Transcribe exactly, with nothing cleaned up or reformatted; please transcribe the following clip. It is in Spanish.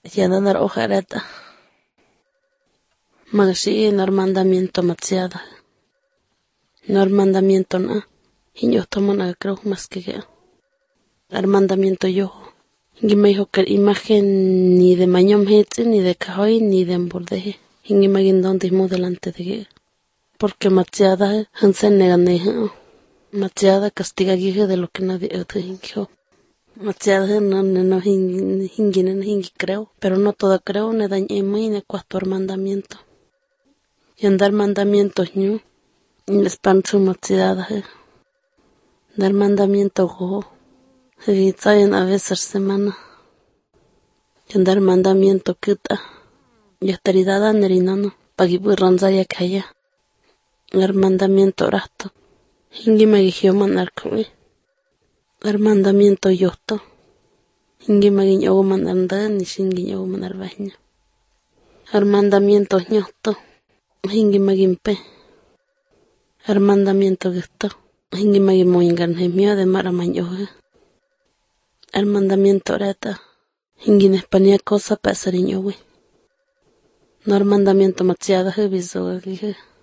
Yananar hojareta. Magashi nor mandamiento matsiada. Nor mandamiento na. Hiño tomona creo más que que. El mandamiento yo. Hingi me dijo que imagen ni de mañom hetsi, ni de cajoy, ni de embordeje. Hingi me guindon delante de que. Porque matsiada hansen neganeja. Matsiada castiga guije de lo que nadie otro hingió. Matsiada no no hingi hingi no hingi creo, pero no todo creo ne dañe muy ne cuatro mandamiento. Y andar mandamientos ñu. Y les pancho matsiada. Dar mandamiento go. Y traen a veces semana. Y andar mandamiento kita. Y autoridad anerinono. Pagi burranzaya kaya. Dar mandamiento rato. Hingi me guió manar kwe. Dar mandamiento yoto. Hingi me guió manar ni shingi guió manar baño. Dar mandamiento ñoto. Hingi me guimpe. Dar mandamiento gusto. Hingi me guimo inganjemio de maramañoje. El mandamiento reta. Hingi en España cosa pasariño we. No el mandamiento matsiada je viso.